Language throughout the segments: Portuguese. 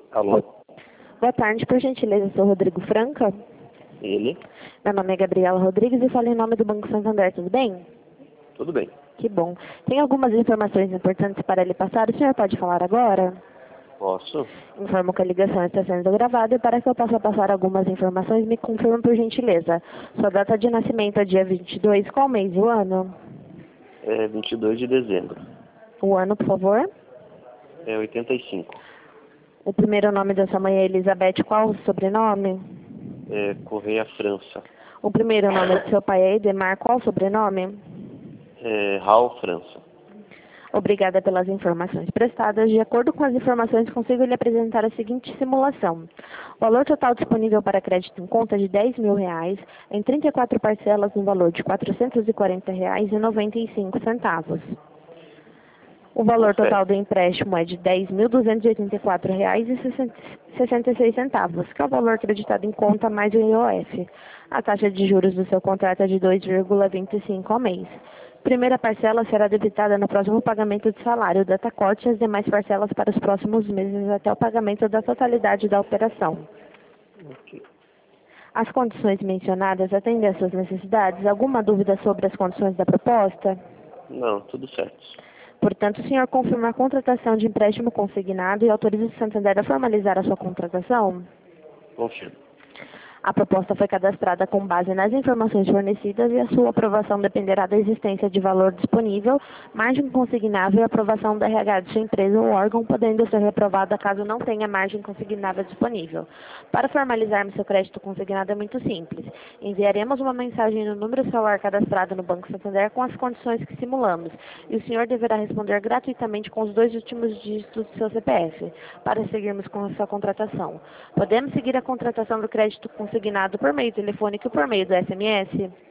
Alô? Boa tarde, por gentileza, sou Rodrigo Franca. Ele? Meu nome é Gabriela Rodrigues e falo em nome do Banco Santander, tudo bem? Tudo bem. Que bom. Tem algumas informações importantes para lhe passar, o senhor pode falar agora? Posso? Informo que a ligação está sendo gravada e para que eu possa passar algumas informações, me confirme por gentileza. Sua data de nascimento é dia 22, qual mês e o ano? É 22 de dezembro. O ano, por favor? É 85. O primeiro nome da sua mãe é Elizabeth, qual o sobrenome? É Correia França. O primeiro nome do seu pai é Edemar, qual o sobrenome? É Raul França. Obrigada pelas informações prestadas. De acordo com as informações, consigo lhe apresentar a seguinte simulação. O valor total disponível para crédito em conta é de R$ 10.000, em 34 parcelas no valor de R$ 440,95. O valor total do empréstimo é de R$ 10.284,66, que é o valor acreditado em conta mais o IOF. A taxa de juros do seu contrato é de 2,25 ao mês. Primeira parcela será debitada no próximo pagamento de salário, datacorte e as demais parcelas para os próximos meses até o pagamento da totalidade da operação. Ok. As condições mencionadas atendem às suas necessidades? Alguma dúvida sobre as condições da proposta? Não, tudo certo. Portanto, o senhor confirma a contratação de empréstimo consignado e autoriza o Santander a formalizar a sua contratação? Confirmo. A proposta foi cadastrada com base nas informações fornecidas e a sua aprovação dependerá da existência de valor disponível, margem consignável e aprovação do RH de sua empresa ou órgão, podendo ser reprovada caso não tenha margem consignável disponível. Para formalizarmos seu crédito consignado é muito simples. Enviaremos uma mensagem no número celular cadastrado no Banco Santander com as condições que simulamos, e o senhor deverá responder gratuitamente com os 2 últimos dígitos do seu CPF, para seguirmos com a sua contratação. Podemos seguir a contratação do crédito consignado por meio telefônico e por meio do SMS?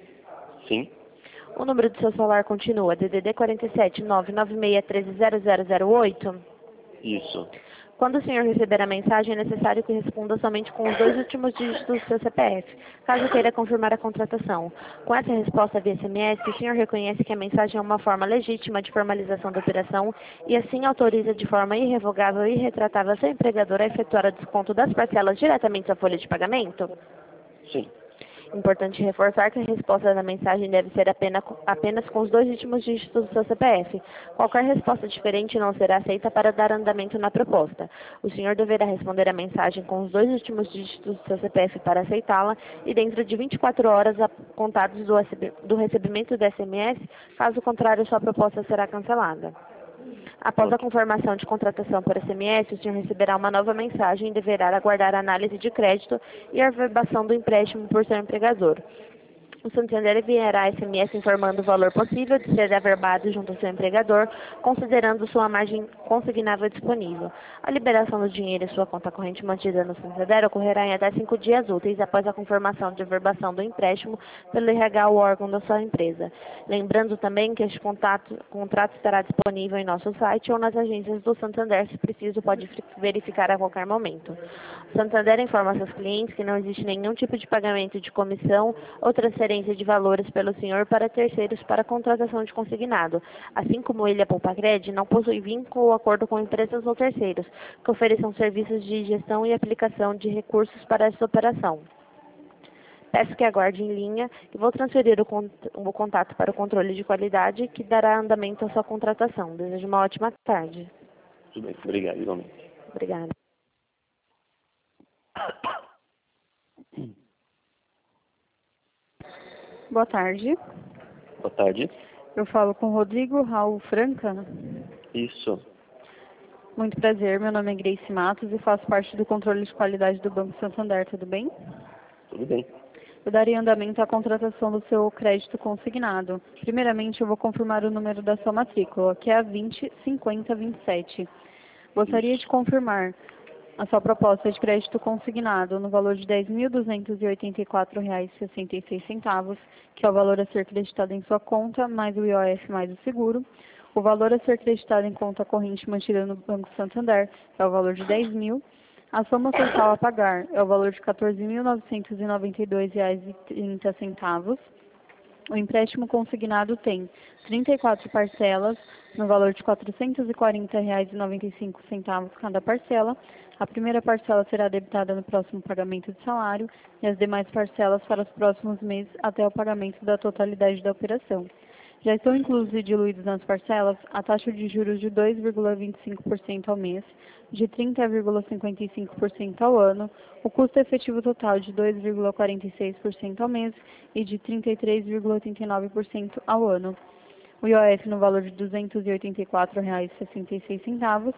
Sim? O número do seu celular continua DDD 47 996 13 0008? Isso. Quando o senhor receber a mensagem, é necessário que responda somente com os 2 últimos dígitos do seu CPF, caso queira confirmar a contratação. Com essa resposta via SMS, o senhor reconhece que a mensagem é uma forma legítima de formalização da operação e assim autoriza de forma irrevogável e irretratável seu empregador a efetuar o desconto das parcelas diretamente à folha de pagamento? Sim. Importante reforçar que a resposta da mensagem deve ser apenas com os 2 últimos dígitos do seu CPF. Qualquer resposta diferente não será aceita para dar andamento na proposta. O senhor deverá responder a mensagem com os 2 últimos dígitos do seu CPF para aceitá-la e dentro de 24 horas contados do recebimento do SMS, caso contrário, sua proposta será cancelada. Após a confirmação de contratação por SMS, o senhor receberá uma nova mensagem e deverá aguardar a análise de crédito e a averbação do empréstimo por seu empregador. O Santander enviará SMS informando o valor possível de ser averbado junto ao seu empregador, considerando sua margem consignável disponível. A liberação do dinheiro em sua conta corrente mantida no Santander ocorrerá em até 5 dias úteis após a confirmação de averbação do empréstimo pelo RH ou órgão da sua empresa. Lembrando também que este contrato estará disponível em nosso site ou nas agências do Santander, se preciso pode verificar a qualquer momento. O Santander informa seus clientes que não existe nenhum tipo de pagamento de comissão ou transferência de valores pelo senhor para terceiros para contratação de consignado, assim como ele, a Poupacred, não possui vínculo ou acordo com empresas ou terceiros que ofereçam serviços de gestão e aplicação de recursos para essa operação. Peço que aguarde em linha e vou transferir o contato para o controle de qualidade que dará andamento à sua contratação. Desejo uma ótima tarde. Tudo bem. Obrigado, igualmente. Obrigada. Boa tarde. Boa tarde. Eu falo com Rodrigo Raul Franca. Isso. Muito prazer, meu nome é Grace Matos e faço parte do controle de qualidade do Banco Santander, tudo bem? Tudo bem. Eu daria andamento à contratação do seu crédito consignado. Primeiramente, eu vou confirmar o número da sua matrícula, que é a 205027. Gostaria de confirmar a sua proposta de crédito consignado no valor de R$ 10.284,66, que é o valor a ser creditado em sua conta, mais o IOF mais o seguro. O valor a ser creditado em conta corrente mantida no Banco Santander é o valor de R$ 10.000. A soma total a pagar é o valor de R$ 14.992,30. O empréstimo consignado tem 34 parcelas, no valor de R$ 440,95 cada parcela. A primeira parcela será debitada no próximo pagamento de salário e as demais parcelas para os próximos meses até o pagamento da totalidade da operação. Já estão inclusos e diluídos nas parcelas a taxa de juros de 2,25% ao mês, de 30,55% ao ano, o custo efetivo total de 2,46% ao mês e de 33,89% ao ano. O IOF no valor de R$ 284,66.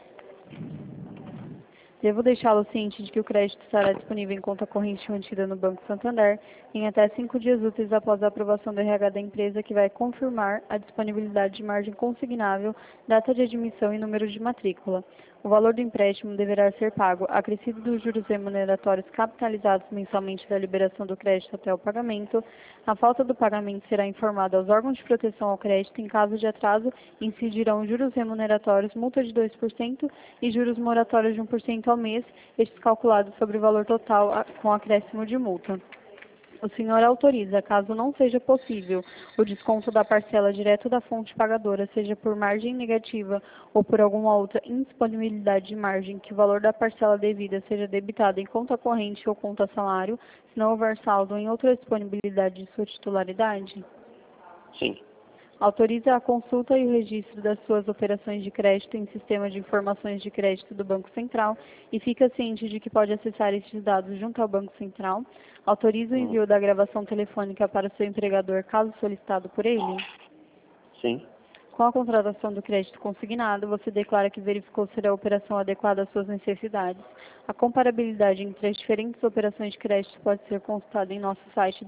Devo deixá-lo ciente de que o crédito estará disponível em conta corrente mantida no Banco Santander em até 5 dias úteis após a aprovação do RH da empresa, que vai confirmar a disponibilidade de margem consignável, data de admissão e número de matrícula. O valor do empréstimo deverá ser pago acrescido dos juros remuneratórios capitalizados mensalmente da liberação do crédito até o pagamento. A falta do pagamento será informada aos órgãos de proteção ao crédito. Em caso de atraso, incidirão juros remuneratórios, multa de 2% e juros moratórios de 1% ao mês, estes calculados sobre o valor total com acréscimo de multa. O senhor autoriza, caso não seja possível, o desconto da parcela direto da fonte pagadora, seja por margem negativa ou por alguma outra indisponibilidade de margem, que o valor da parcela devida seja debitado em conta corrente ou conta salário, se não houver saldo em outra disponibilidade de sua titularidade? Sim. Autoriza a consulta e o registro das suas operações de crédito em sistema de informações de crédito do Banco Central e fica ciente de que pode acessar estes dados junto ao Banco Central. Autoriza o envio da gravação telefônica para o seu empregador, caso solicitado por ele. Sim. Com a contratação do crédito consignado, você declara que verificou ser a operação adequada às suas necessidades. A comparabilidade entre as diferentes operações de crédito pode ser consultada em nosso site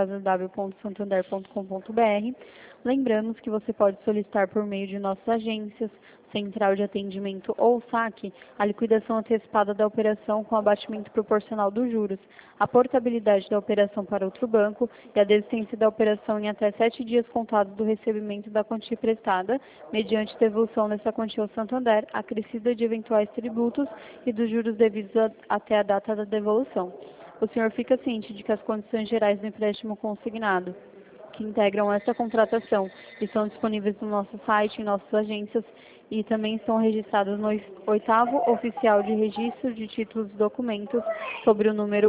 www.santander.com.br. Lembramos que você pode solicitar por meio de nossas agências, central de atendimento ou saque, a liquidação antecipada da operação com abatimento proporcional dos juros, a portabilidade da operação para outro banco e a desistência da operação em até 7 dias contados do recebimento da quantia prestada, mediante devolução nessa quantia ao Santander, acrescida de eventuais tributos e dos juros devidos até a data da devolução. O senhor fica ciente de que as condições gerais do empréstimo consignado, que integram essa contratação, estão disponíveis no nosso site, em nossas agências, e também estão registradas no 8º Oficial de Registro de Títulos e Documentos, sobre o número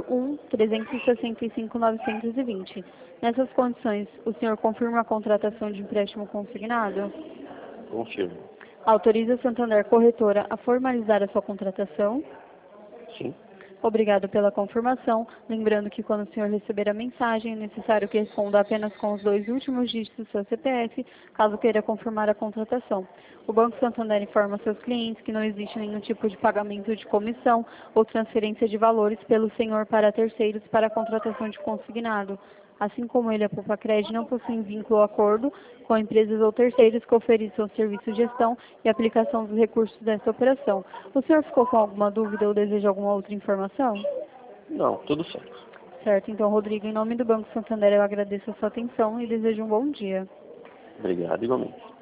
1-365-920. Nessas condições, o senhor confirma a contratação de empréstimo consignado? Confirmo. Autoriza a Santander Corretora a formalizar a sua contratação? Sim. Obrigado pela confirmação. Lembrando que quando o senhor receber a mensagem, é necessário que responda apenas com os 2 últimos dígitos do seu CPF, caso queira confirmar a contratação. O Banco Santander informa seus clientes que não existe nenhum tipo de pagamento de comissão ou transferência de valores pelo senhor para terceiros para a contratação de consignado. Assim como ele, a Poupa-Cred não possui vínculo ou acordo com empresas ou terceiros que ofereçam serviço de gestão e aplicação dos recursos dessa operação. O senhor ficou com alguma dúvida ou deseja alguma outra informação? Não, tudo certo. Certo, então, Rodrigo, em nome do Banco Santander, eu agradeço a sua atenção e desejo um bom dia. Obrigado, igualmente.